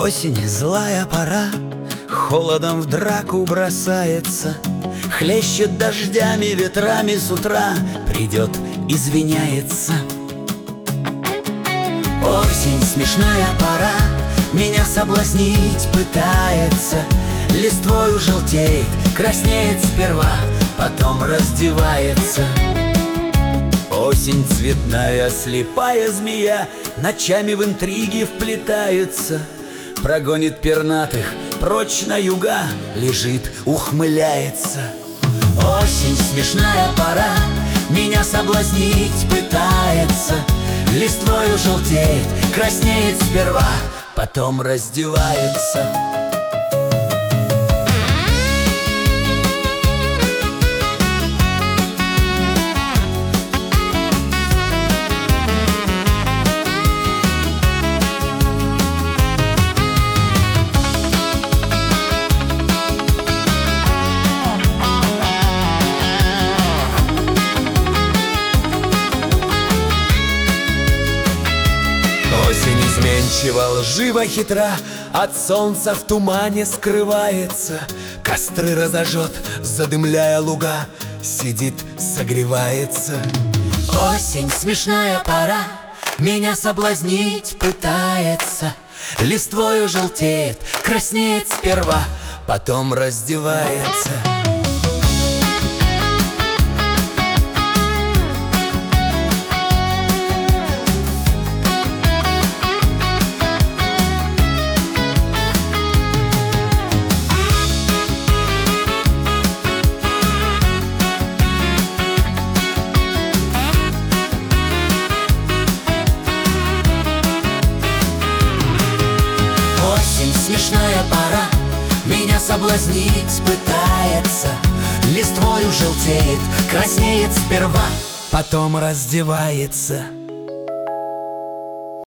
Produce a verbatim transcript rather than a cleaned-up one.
Осень, злая пора, холодом в драку бросается, хлещет дождями, ветрами с утра, придет, извиняется. Осень, смешная пора, меня соблазнить пытается, листвою желтеет, краснеет сперва, потом раздевается. Осень, цветная, слепая змея, ночами в интриги вплетается, прогонит пернатых прочь на юга, лежит, ухмыляется. Осень, смешная пора, меня соблазнить пытается, листвою желтеет, краснеет сперва, потом раздевается. Осень изменчива, лживо, хитра, от солнца в тумане скрывается, костры разожжет, задымляя луга, сидит, согревается. Осень, смешная пора, меня соблазнить пытается, листвою желтеет, краснеет сперва, потом раздевается. Смешная пора, меня соблазнить пытается, листвою желтеет, краснеет сперва, потом раздевается.